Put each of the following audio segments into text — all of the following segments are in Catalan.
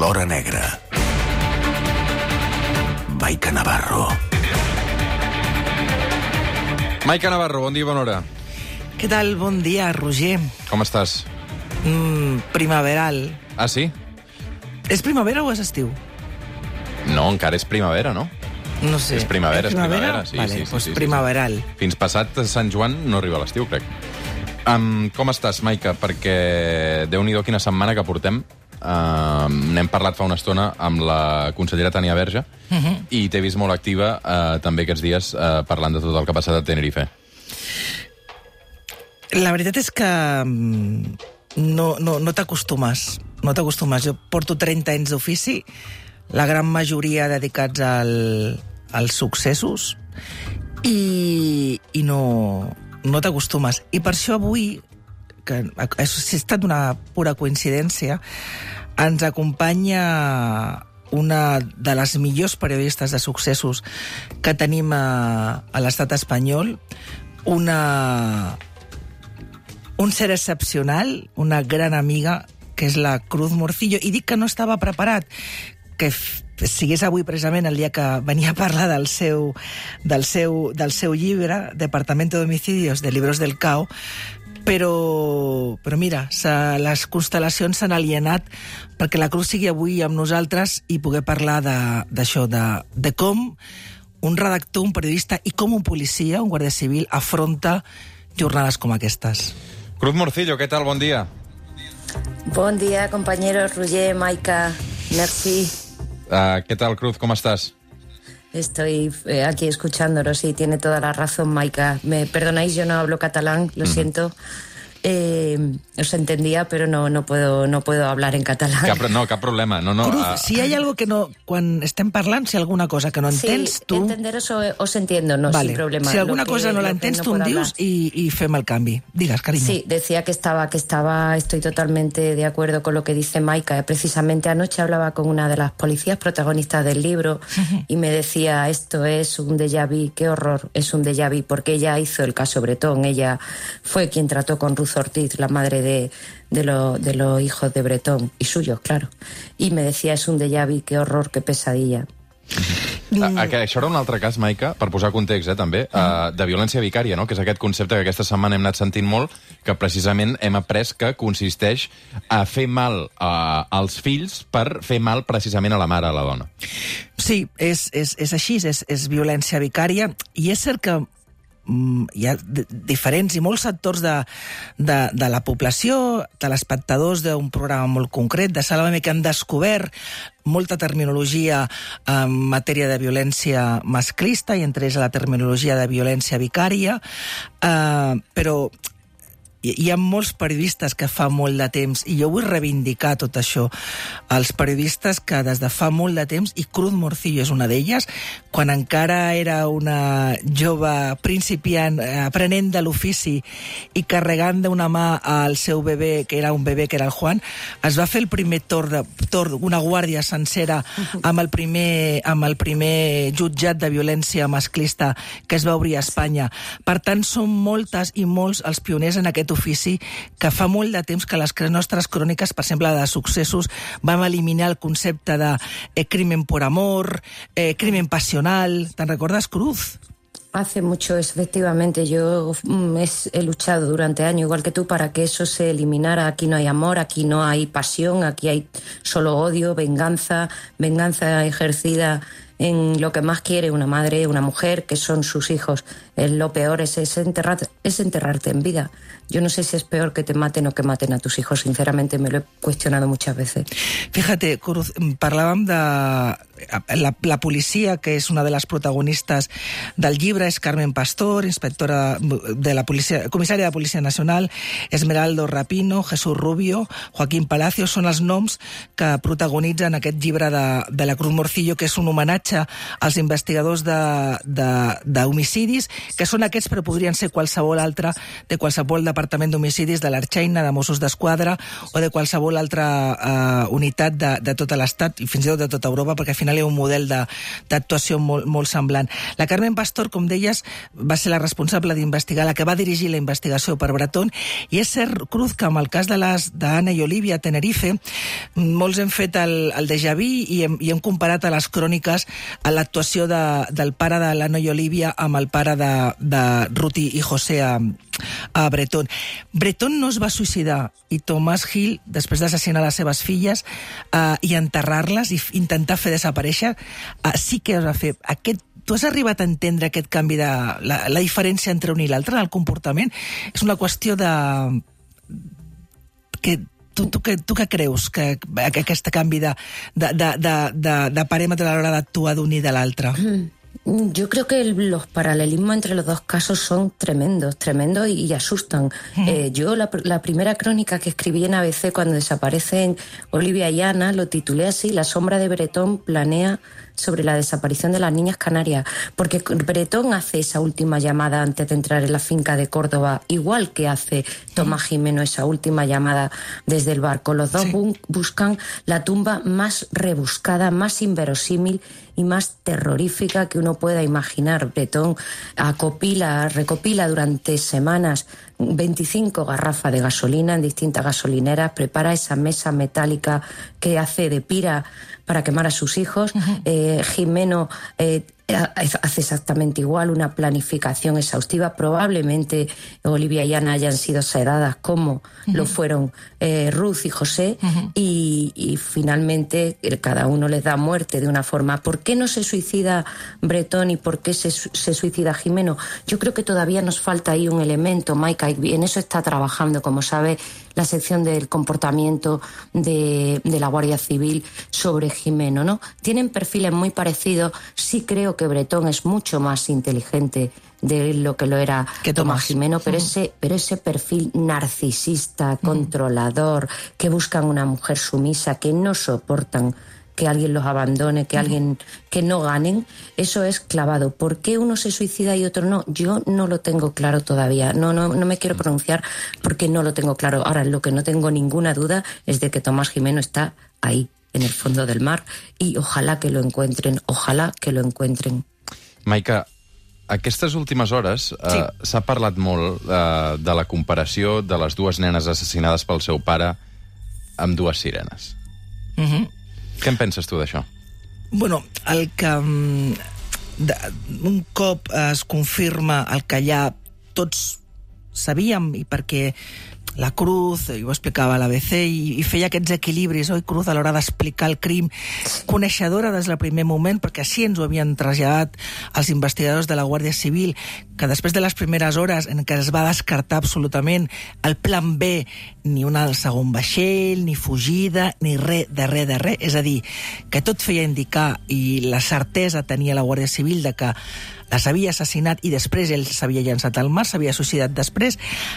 l'hora negra. Maica Navarro. Maica Navarro, bon dia i bona hora. Què tal? Bon dia, Roger. Com estàs? Primaveral. Ah, sí? És primavera o és estiu? No, encara és primavera, no? No sé. És primavera, és primavera. Sí, vale, sí, doncs sí. primaveral. Fins passat Sant Joan no arriba l'estiu, crec. Com estàs, Maica? Perquè Déu-n'hi-do quina setmana que portem. N'hem parlat fa una estona amb la consellera Tania Verge i t'he vist molt activa també aquests dies parlant de tot el que ha passat a Tenerife. La veritat és que no t'acostumes. No t'acostumes. Jo porto 30 anys d'ofici, la gran majoria dedicats als successos, i no t'acostumes. I per això avui, que ha estat una pura coincidència, ens acompanya una de les millors periodistes de successos que tenim a l'estat espanyol, un ser excepcional, una gran amiga, que és la Cruz Morcillo. I dic que no estava preparat, que sigués avui precisament el dia que venia a parlar del seu llibre, Departamento de Homicidios, de Libros del Cao, però mira, les constel·lacions s'han alienat perquè la Cruz sigui avui amb nosaltres i poder parlar d'això, de com un redactor, un periodista i com un policia, un guàrdia civil, afronta jornades com aquestes. Cruz Morcillo, què tal? Bon dia. Bon dia, compañeros. Roger, Maica, merci. ¿Qué tal, Cruz? ¿Cómo estás? Estoy aquí escuchándolo, sí, tiene toda la razón, Maica. Me perdonáis, yo no hablo catalán, lo siento. Os entendía, pero no puedo hablar en catalán. Cap problema. Cruz, si hay algo que no... Quan estem parlant, si hi ha alguna cosa que no entens, tu... Sí, entenderos os entiendo, no, vale. Sin problema. Si alguna cosa no la entens, tu em dius i fem el canvi. Digues, cariño. Sí, decía que estoy totalmente de acuerdo con lo que dice Maica. Precisamente anoche hablaba con una de las policías protagonistas del libro y me decía, esto es un déjà vu, qué horror, es un déjà vu, porque ella hizo el caso Bretón, ella fue quien trató con Ruth Ortiz, la madre de los hijos de Bretón, y suyos, claro. Y me decía, es un déjà vu, qué horror, qué pesadilla. Això era un altre cas, Maica, per posar context, també, de violència vicària, no? Que és aquest concepte que aquesta setmana hem anat sentint molt, que precisament hem après que consisteix a fer mal als fills per fer mal precisament a la mare, a la dona. Sí, és així, és violència vicària, i és cert que hi ha diferents i molts sectors de la població, telespectadors d'un programa molt concret, de Sálvame, que han descobert molta terminologia en matèria de violència masclista, i entre ells la terminologia de violència vicària, però hi ha molts periodistes que fa molt de temps, i jo vull reivindicar tot això, els periodistes que des de fa molt de temps, i Cruz Morcillo és una d'elles, quan encara era una jove principiant, aprenent de l'ofici i carregant d'una mà al seu bebè, que era un bebè, que era el Juan, es va fer el primer torn d'una guàrdia sencera amb el primer jutjat de violència masclista que es va obrir a Espanya. Per tant, són moltes i molts els pioners en aquest ofici, que fa molt de temps que les nostres cròniques, per exemple, de successos, vam eliminar el concepte de crimen por amor, crimen pasional. ¿Te'n recordes, Cruz? Hace mucho, efectivamente. Yo he luchado durante años, igual que tú, para que eso se eliminara. Aquí no hay amor, aquí no hay pasión, aquí hay solo odio, venganza ejercida en lo que más quiere una madre, una mujer, que son sus hijos. Lo peor es enterrarte en vida. Yo no sé si es peor que te maten o que maten a tus hijos. Sinceramente, me lo he cuestionado muchas veces. Fíjate, Cruz, parlàvem de la policia, que és una de les protagonistes del llibre, és Carmen Pastor, inspectora de la policia, comissària de Policia Nacional, Esmeraldo Rapino, Jesús Rubio, Joaquín Palacio, són els noms que protagonitzen aquest llibre de la Cruz Morcillo, que és un homenatge als investigadors d'homicidis, que són aquests, però podrien ser qualsevol altre de qualsevol departament d'homicidis, de l'Arxeina, de Mossos d'Esquadra o de qualsevol altra unitat de tot l'Estat i fins i tot de tota Europa, perquè al final hi ha un model d'actuació molt semblant. La Carmen Pastor, com deies, va ser la responsable d'investigar, la que va dirigir la investigació per Bretón, i és cert, Cruz, que amb el cas d'Anna i Olivia a Tenerife, molts hem fet el déjà vu i hem comparat a les cròniques a l'actuació del pare de l'Anna i Olivia amb el pare de Ruth i José a Bretón. Bretón no es va suïcidar i Tomás Gil, després d'assassinar les seves filles i enterrar-les i intentar fer desaparèixer, sí que es va fer. Tu has arribat a entendre aquest canvi de la diferència entre un i l'altre en el comportament? És una qüestió de... Tu què creus que aquest canvi de paràmetre a l'hora d'actuar d'un i de l'altre? Yo creo que los paralelismos entre los dos casos son tremendos y asustan. Yo la primera crónica que escribí en ABC cuando desaparecen Olivia y Ana lo titulé así: La sombra de Bretón planea sobre la desaparición de las niñas canarias, porque Bretón hace esa última llamada antes de entrar en la finca de Córdoba, igual que hace Tomás Jimeno esa última llamada desde el barco. Los dos buscan la tumba más rebuscada, más inverosímil y más terrorífica que uno pueda imaginar. Bretón recopila durante semanas 25 garrafas de gasolina en distintas gasolineras, prepara esa mesa metálica que hace de pira para quemar a sus hijos. Jimeno hace exactamente igual, una planificación exhaustiva. Probablemente Olivia y Ana hayan sido sedadas como lo fueron Ruth y José, y finalmente cada uno les da muerte de una forma. ¿Por qué no se suicida Bretón y por qué se suicida Jimeno? Yo creo que todavía nos falta ahí un elemento, Maika, y en eso está trabajando, como sabe, la sección del comportamiento de la Guardia Civil sobre Jimeno, ¿no? Tienen perfiles muy parecidos. Sí creo que Bretón es mucho más inteligente de lo que lo era Tomás Jimeno, pero ese perfil narcisista, controlador, que buscan una mujer sumisa, que no soportan que alguien los abandone, que no ganen, eso es clavado. ¿Por qué uno se suicida y otro no? Yo no lo tengo claro todavía. No me quiero pronunciar porque no lo tengo claro. Ahora, lo que no tengo ninguna duda es de que Tomás Jimeno está ahí, en el fondo del mar, i ojalà que lo encuentren, Maika, aquestes últimes hores s'ha parlat molt de la comparació de les dues nenes assassinades pel seu pare amb dues sirenes. Què en penses tu d'això? Bueno, el que un cop es confirma el que ja tots sabíem, i perquè la Cruz, i ho explicava a l'ABC, i feia aquests equilibris, oi, Cruz, a l'hora d'explicar el crim, coneixedora des del primer moment, perquè així ens ho havien traslladat els investigadors de la Guàrdia Civil, que després de les primeres hores en què es va descartar absolutament el plan B, ni un segon vaixell, ni fugida, ni res de res. És a dir, que tot feia indicar, i la certesa tenia la Guàrdia Civil de que les havia assassinat i després ell s'havia llançat al mar, s'havia suïcidat després.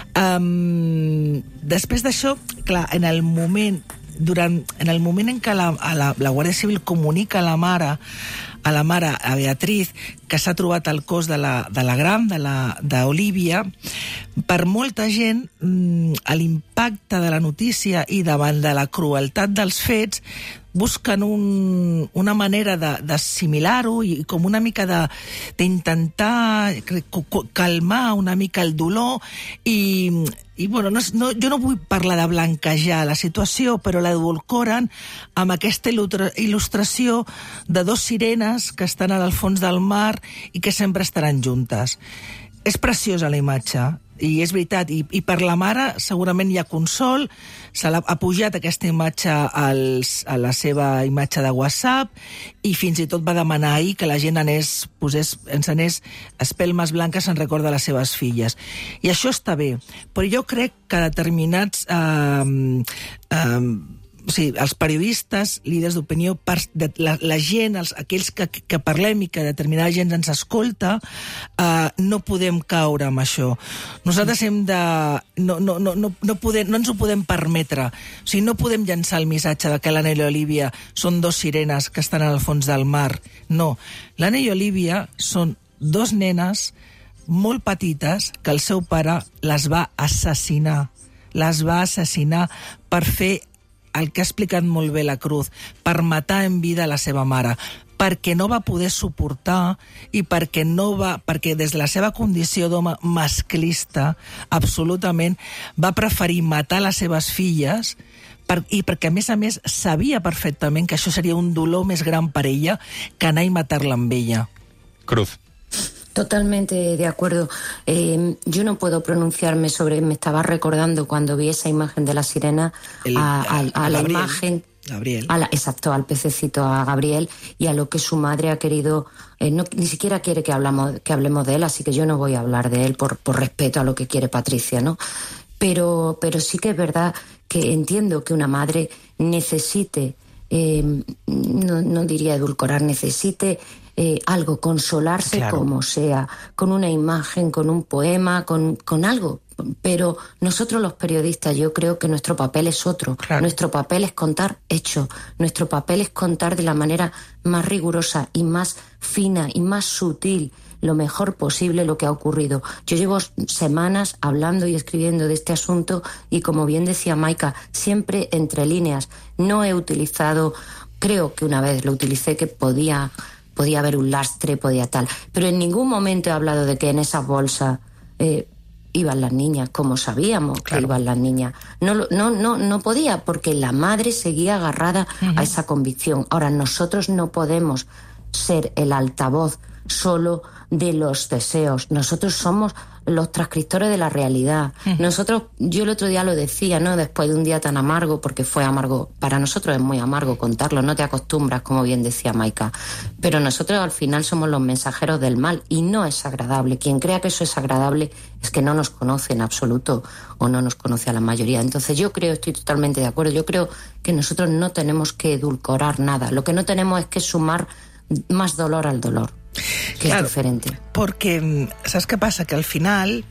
Després d'això, clar, en el moment en què la Guàrdia Civil comunica a la mare, a Beatriz, que s'ha trobat el cos de la gran, d'Olivia, per molta gent, l'impacte de la notícia i davant de la crueltat dels fets, busquen una manera d'assimilar-ho i com una mica d'intentar calmar una mica el dolor i bueno, jo no vull parlar de blanquejar la situació, però l'edulcoren amb aquesta il·lustració de dos sirenes que estan al fons del mar i que sempre estaran juntes. És preciosa la imatge, i és veritat, i per la mare segurament hi ha consol, ha pujat aquesta imatge a la seva imatge de WhatsApp i fins i tot va demanar ahir que la gent encenés espelmes blanques en record de les seves filles. I això està bé, però jo crec que determinats els periodistes, líders d'opinió, la gent, aquells que parlem i que determinada gent ens escolta, no podem caure amb això. Nosaltres hem de... No ens ho podem permetre. O sigui, no podem llançar el missatge de que l'Anna i l'Olivia són dos sirenes que estan al fons del mar. No. L'Anna i Olivia són dos nenes molt petites que el seu pare les va assassinar. Les va assassinar per fer el que ha explicat molt bé la Cruz, per matar en vida la seva mare, perquè no va poder suportar i perquè des de la seva condició d'home masclista, absolutament, va preferir matar les seves filles i perquè, a més, sabia perfectament que això seria un dolor més gran per ella que anar i matar-la amb ella. Cruz. Totalmente de acuerdo. Yo no puedo pronunciarme sobre... Me estaba recordando cuando vi esa imagen de la sirena a la imagen... Gabriel. Exacto, al pececito, a Gabriel, y a lo que su madre ha querido... ni siquiera quiere que hablemos de él, así que yo no voy a hablar de él por respeto a lo que quiere Patricia, ¿no? Pero sí que es verdad que entiendo que una madre necesite, no diría edulcorar, necesite algo, consolarse, claro, como sea, con una imagen, con un poema, con algo. Pero nosotros los periodistas, yo creo que nuestro papel es otro. Claro. Nuestro papel es contar hechos. Nuestro papel es contar de la manera más rigurosa y más fina y más sutil lo mejor posible lo que ha ocurrido. Yo llevo semanas hablando y escribiendo de este asunto y, como bien decía Maika, siempre entre líneas. No he utilizado, creo que una vez lo utilicé, que podía haber un lastre, podía tal, pero en ningún momento he hablado de que en esas bolsas iban las niñas, como sabíamos, claro, que iban las niñas. No podía, porque la madre seguía agarrada a esa convicción. Ahora, nosotros no podemos ser el altavoz solo de los deseos. Nosotros somos los transcriptores de la realidad. Nosotros, yo el otro día lo decía, ¿no? Después de un día tan amargo, porque fue amargo, para nosotros es muy amargo contarlo, no te acostumbras, como bien decía Maika, pero nosotros al final somos los mensajeros del mal y no es agradable. Quien crea que eso es agradable es que no nos conoce en absoluto o no nos conoce a la mayoría. Entonces yo estoy totalmente de acuerdo, yo creo que nosotros no tenemos que edulcorar nada, lo que no tenemos es que sumar más dolor al dolor, que claro, és diferent. Perquè, saps què passa? Que al final,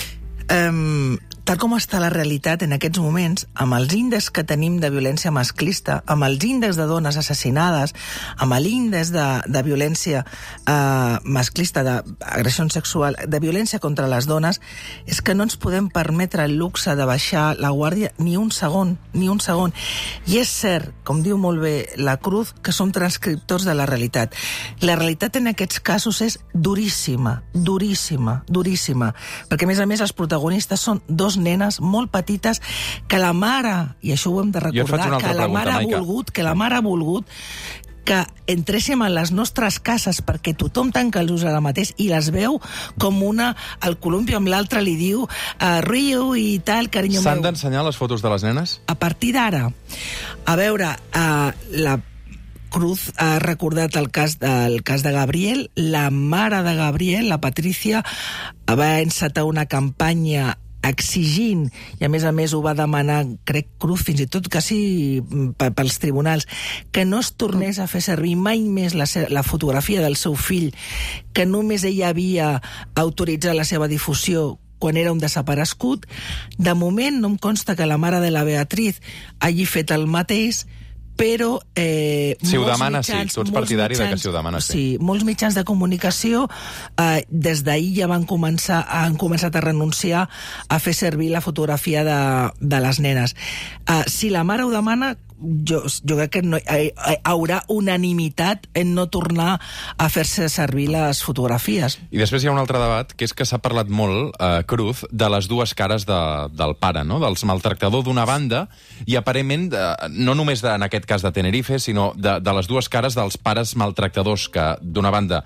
tal com està la realitat en aquests moments, amb els índexs que tenim de violència masclista, amb els índexs de dones assassinades, amb l'índex de violència masclista, d'agressió sexual, de violència contra les dones, és que no ens podem permetre el luxe de baixar la guàrdia ni un segon, ni un segon. I és cert, com diu molt bé la Cruz, que som transcriptors de la realitat. La realitat en aquests casos és duríssima, duríssima, duríssima, perquè a més els protagonistes són dos nenes molt petites que la mare, i això ho hem de recordar, que la mare ha volgut que entréssim a les nostres cases perquè tothom tanca els ulls ara mateix i les veu com una... El columpi amb l'altre li diu Rio i tal, carinyo meu. S'han d'ensenyar les fotos de les nenes? A partir d'ara. A veure, la Cruz ha recordat el cas de Gabriel. La mare de Gabriel, la Patricia, va encetar una campanya exigint, i a més ho va demanar, crec, Cruz, fins i tot quasi pels tribunals, que no es tornés a fer servir mai més la fotografia del seu fill, que només ella havia autoritzat la seva difusió quan era un desaparegut. De moment no em consta que la mare de la Beatriz hagi fet el mateix, però... si ho demana, sí. Tu ets partidari de que si ho demana, sí. Sí, molts mitjans de comunicació des d'ahir ja han començat a renunciar a fer servir la fotografia de les nenes. Si la mare ho demana, jo crec que haurà unanimitat en no tornar a fer-se servir les fotografies. I després hi ha un altre debat, que és que s'ha parlat molt, Cruz, de les dues cares del pare, no? Dels maltractador d'una banda, i aparentment, no només en aquest cas de Tenerife, sinó de les dues cares dels pares maltractadors, que d'una banda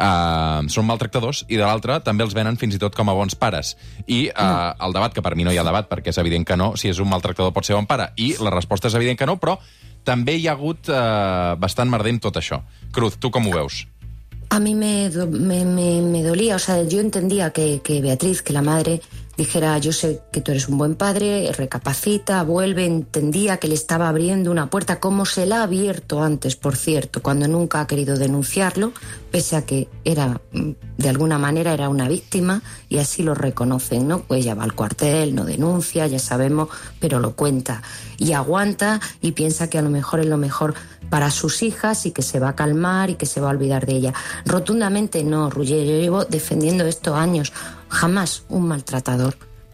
són maltractadors i de l'altra també els venen fins i tot com a bons pares. I el debat, que per mi no hi ha debat, perquè és evident que no, si és un maltractador pot ser bon pare, i la resposta és evident que no, però també hi ha hagut bastant merder en tot això. Cruz, tu com ho veus? A mí me dolía, o sea, yo entendía que Beatriz, que la madre, dijera, yo sé que tú eres un buen padre, recapacita, vuelve, entendía que le estaba abriendo una puerta, como se la ha abierto antes, por cierto, cuando nunca ha querido denunciarlo, pese a que era, de alguna manera, era una víctima, y así lo reconocen, ¿no? Pues ella va al cuartel, no denuncia, ya sabemos, pero lo cuenta, y aguanta, y piensa que a lo mejor es lo mejor para sus hijas, y que se va a calmar, y que se va a olvidar de ella. Rotundamente no, Roger, yo llevo defendiendo esto años. Jamás un maltratador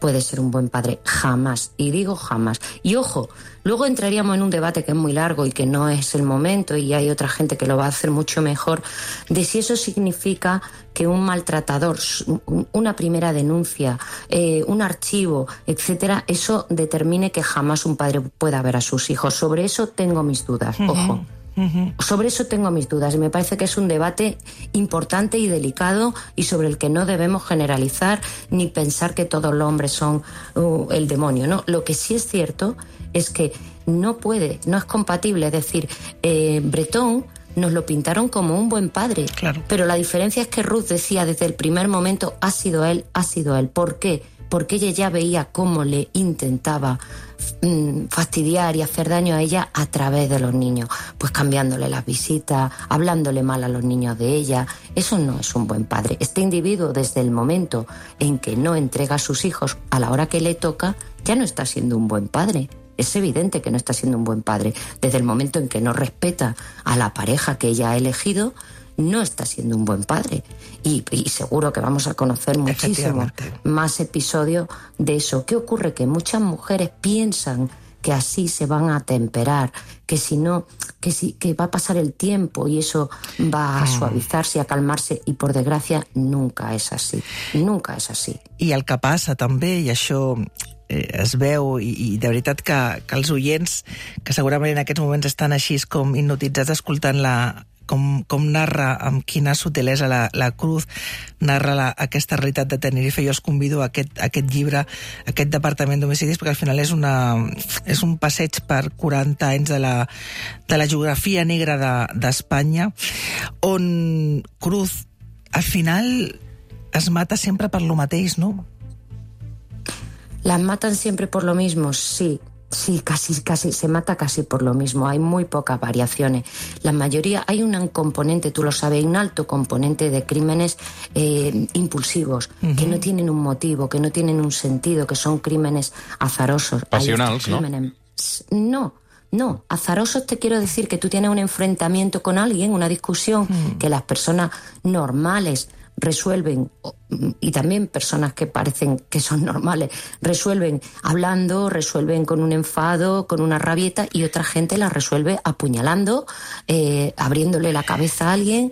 puede ser un buen padre. Jamás. Y digo jamás. Y ojo, luego entraríamos en un debate que es muy largo y que no es el momento, y hay otra gente que lo va a hacer mucho mejor, de si eso significa que un maltratador, una primera denuncia, un archivo, etcétera, eso determine que jamás un padre pueda ver a sus hijos. Sobre eso tengo mis dudas, ojo. Sobre eso tengo mis dudas y me parece que es un debate importante y delicado y sobre el que no debemos generalizar ni pensar que todos los hombres son el demonio, ¿no? Lo que sí es cierto es que no es compatible, es decir, Bretón nos lo pintaron como un buen padre, claro. Pero la diferencia es que Ruth decía desde el primer momento, ha sido él. ¿Por qué? Porque ella ya veía cómo le intentaba fastidiar y hacer daño a ella a través de los niños, pues cambiándole las visitas, hablándole mal a los niños de ella. Eso no es un buen padre. Este individuo, desde el momento en que no entrega a sus hijos a la hora que le toca, ya no está siendo un buen padre. Es evidente que no está siendo un buen padre. Desde el momento en que no respeta a la pareja que ella ha elegido, no está siendo un buen padre. Y seguro que vamos a conocer muchísimo más episodios de eso. ¿Qué ocurre? Que muchas mujeres piensan que así se van a temperar, que si no, que va a pasar el tiempo y eso va a suavizarse, a calmarse, i por desgràcia nunca és així. Nunca és així. I el que passa també, i això es veu, i de veritat que els oients, que segurament en aquests moments estan així com hipnotitzats escoltant-la, com narra amb quina sutilesa la Cruz narra aquesta realitat de Tenerife. Jo els convido a aquest llibre, a aquest Departament d'Homicidis, perquè al final és un passeig per 40 anys de la geografia negra d'Espanya, on Cruz al final es mata sempre per lo mateix, no? ¿Las matan siempre por lo mismo? Sí. Sí, casi, se mata casi por lo mismo. Hay muy pocas variaciones. La mayoría, hay un componente, tú lo sabes, hay un alto componente de crímenes impulsivos, que no tienen un motivo, que no tienen un sentido, que son crímenes azarosos. Pasionals, ¿no? No, azarosos te quiero decir que tú tienes un enfrentamiento con alguien, una discusión que las personas normales resuelven, y también personas que parecen que son normales, resuelven hablando, resuelven con un enfado, con una rabieta, y otra gente la resuelve apuñalando, abriéndole la cabeza a alguien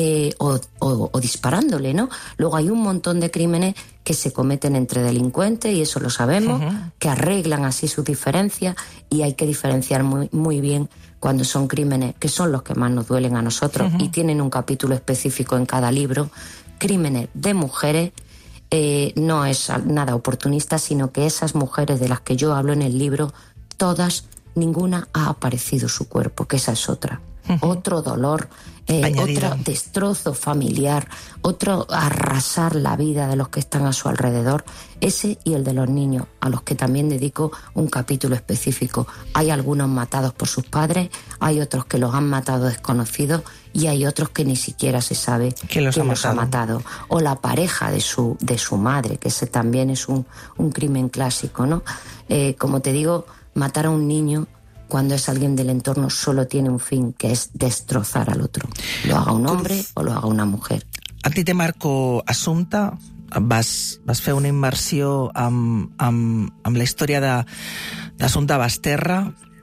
o disparándole, ¿no? Luego hay un montón de crímenes que se cometen entre delincuentes, y eso lo sabemos, que arreglan así sus diferencias, y hay que diferenciar muy, muy bien cuando son crímenes que son los que más nos duelen a nosotros, y tienen un capítulo específico en cada libro. Crímenes de mujeres, no es nada oportunista, sino que esas mujeres de las que yo hablo en el libro, todas, ninguna ha aparecido su cuerpo, que esa es otra. Otro dolor, otro destrozo familiar, otro arrasar la vida de los que están a su alrededor, ese y el de los niños, a los que también dedico un capítulo específico. Hay algunos matados por sus padres, hay otros que los han matado desconocidos, y hay otros que ni siquiera se sabe quién los ha matado. O la pareja de su madre, que ese también es un crimen clásico, ¿no? Como te digo, matar a un niño cuando es alguien del entorno solo tiene un fin, que es destrozar al otro. Lo haga un hombre o lo haga una mujer. A ti te marco Assumpta, vas fer una immersió amb la història d'Assumpta Basterra,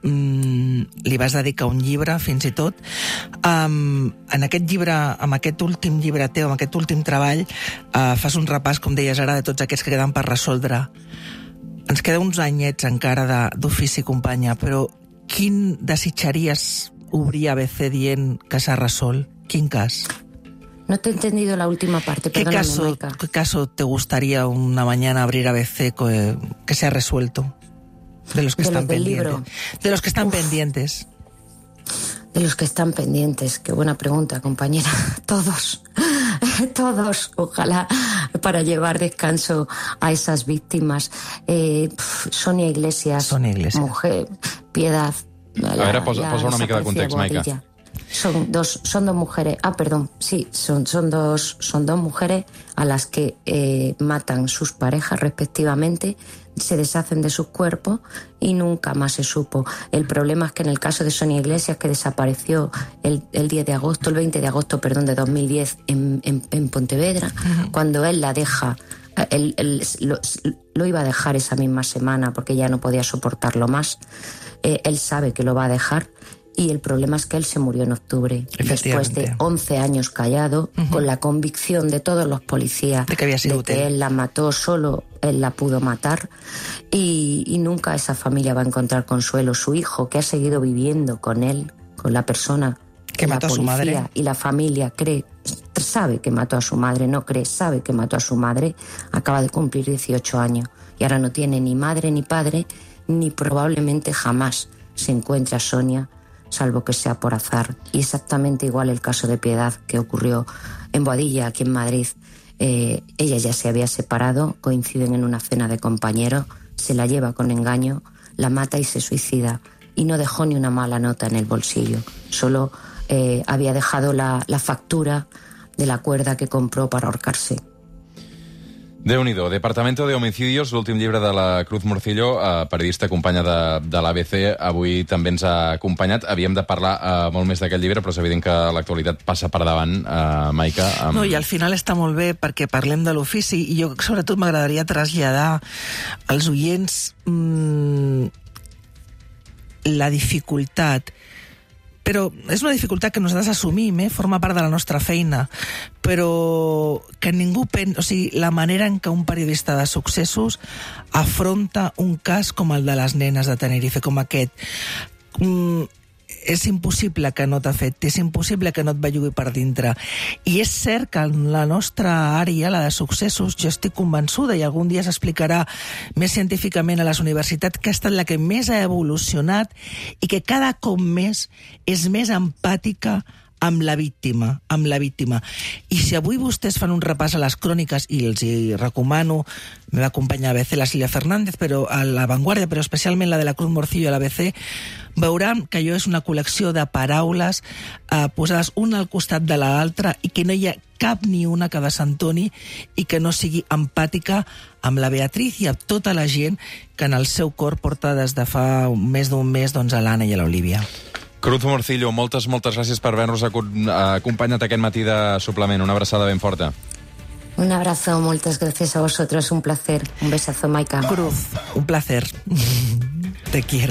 li vas dedicar un llibre, fins i tot. En aquest llibre, amb aquest últim llibre teu, amb aquest últim treball, fas un repàs, com deies ara, de tots aquests que queden per resoldre. Ens queda uns anyets encara d'ofici, companya, però quin desitjaries obrir ABC dient que s'ha resolt? Quin cas? No te he entendido la última parte, perdóname, Maika. ¿Qué caso te gustaría una mañana abrir ABC que se ha resuelto? De los que están pendientes. De los que están pendientes. De los que están pendientes. Qué buena pregunta, compañera. Todos. Ojalá, para llevar descanso a esas víctimas. Sonia Iglesias. Mujer, Piedad. A ver, posa una mica de context, Maika. Son dos mujeres. Perdón, sí, son dos mujeres a las que matan sus parejas respectivamente, se deshacen de sus cuerpos y nunca más se supo. El problema es que en el caso de Sonia Iglesias, que desapareció el 20 de agosto de 2010 en Pontevedra, cuando él la deja Él lo iba a dejar esa misma semana porque ya no podía soportarlo más. Él sabe que lo va a dejar y el problema es que él se murió en octubre. Después de 11 años callado, con la convicción de todos los policías de que él la mató, solo él la pudo matar y nunca esa familia va a encontrar consuelo. Su hijo, que ha seguido viviendo con él, con la persona que mató a su madre, y la familia sabe que mató a su madre, no cree, sabe que mató a su madre, acaba de cumplir 18 años y ahora no tiene ni madre ni padre, ni probablemente jamás se encuentre a Sonia, salvo que sea por azar. Y exactamente igual el caso de Piedad, que ocurrió en Boadilla, aquí en Madrid. Ella ya se había separado, coinciden en una cena de compañeros, se la lleva con engaño, la mata y se suicida. Y no dejó ni una mala nota en el bolsillo, solo había dejado la factura de la cuerda que compró para ahorcarse. Déu-n'hi-do. Departamento de Homicidios, l'últim llibre de la Cruz Morcillo, periodista, companya de l'ABC, avui també ens ha acompanyat. Havíem de parlar molt més d'aquest llibre, però és evident que l'actualitat passa per davant, Maica. No, i al final està molt bé perquè parlem de l'ofici i jo sobretot m'agradaria traslladar als oients la dificultat. Però és una dificultat que nosaltres assumim, forma part de la nostra feina, però que ningú pensa... O sigui, la manera en què un periodista de successos afronta un cas com el de les nenes de Tenerife, com aquest. És impossible que no t'ha fet, és impossible que no et bellugui per dintre. I és cert que en la nostra àrea, la de successos, jo estic convençuda, i algun dia s'explicarà més científicament a les universitats, que ha estat la que més ha evolucionat i que cada cop més és més empàtica amb la víctima, I si avui vostès fan un repàs a les cròniques, i els hi recomano, me va acompanyar a ABC la Silvia Fernández, però a La Vanguardia, però especialment la de la Cruz Morcillo a l'ABC, veuran que allò és una col·lecció de paraules posades una al costat de l'altra i que no hi ha cap ni una que desentoni i que no sigui empàtica amb la Beatriz i amb tota la gent que en el seu cor porta des de fa més d'un mes a l'Anna i a l'Olivia. Cruz Morcillo, moltes gràcies per haver-nos acompanyat aquest matí de suplement. Una abraçada ben forta. Un abrazo, muchas gracias a vosotros, un placer. Un besazo, Maica. Cruz, un placer. Te quiero.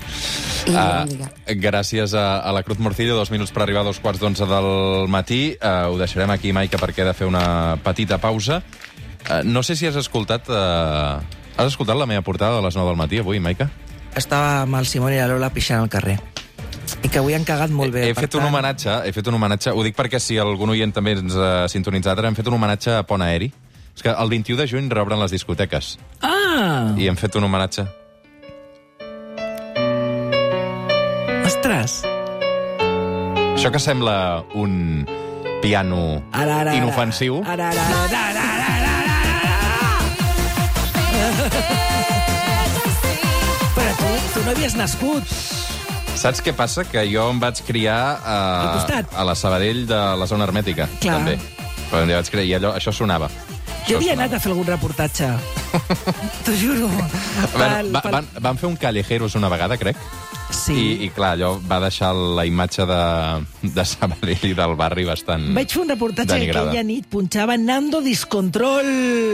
Gràcies a la Cruz Morcillo, 2 minuts per arribar a 2:15 del matí. Ho deixarem aquí, Maica, perquè he de fer una petita pausa. No sé si has escoltat la meva portada de les 9 del matí avui, Maica? Estava amb el Simón i la Lola pixant al carrer. I que avui han cagat molt bé. He fet un homenatge, ho dic perquè si algun oient també ens ha sintonitzat, hem fet un homenatge a Pont Aeri. És que el 21 de juny reobren les discoteques. I hem fet un homenatge. Ostres! Això que sembla un piano inofensiu... Però tu no havies nascut. Saps què passa? Que jo em vaig criar a la Sabadell de la zona hermètica. Clar. També. Però ja vaig criar, i això sonava. Jo havia anat a fer algun reportatge. T'ho juro. Van fer un Callejeros una vegada, crec. Sí. I clar, allò va deixar la imatge de Sabadell i del barri bastant vaig fer un reportatge denigrada. aquella nit, punxava Nando Discontrol.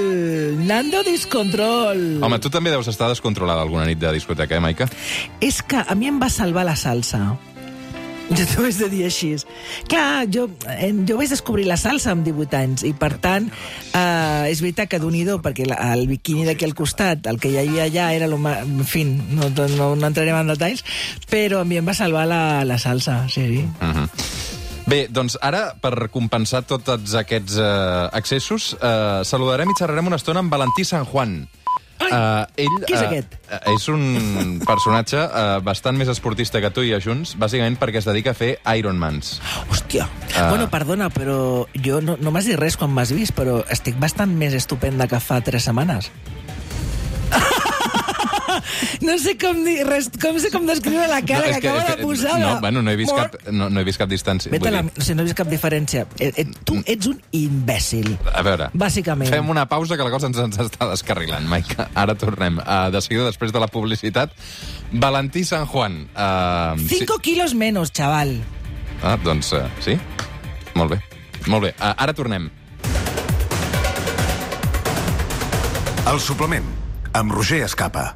Home, tu també deus estar descontrolada alguna nit de discoteca, Maica? És que a mi em va salvar la salsa. Jo t'ho he de dir així. Clar, jo vaig descobrir la salsa amb 18 anys i, per tant, és veritat que d'un-i-do, perquè el biquini d'aquí al costat, el que hi havia allà era... En fi, no entrarem en detalls, però a mi em va salvar la salsa, sí. Bé, doncs ara, per compensar tots aquests excessos, saludarem i xerrarem una estona amb Valentí San Juan. Qui és aquest? És un personatge bastant més esportista que tu i a Junts, bàsicament perquè es dedica a fer Ironmans. Hòstia! Bueno, perdona, però jo no m'has dit res quan m'has vist, però estic bastant més estupenda que fa 3 setmanes. No sé com descriure la cara que acaba de posar. No he vist cap distància. No he vist cap diferència. Tu ets un imbècil. A veure, bàsicament. Fem una pausa que la cosa ens està descarrilant, Maica. Ara tornem. De seguida, després de la publicitat, Valentí San Juan. 5 kilos menos, chaval. Doncs sí. Molt bé. Ara tornem. El suplement, amb Roger Escapa.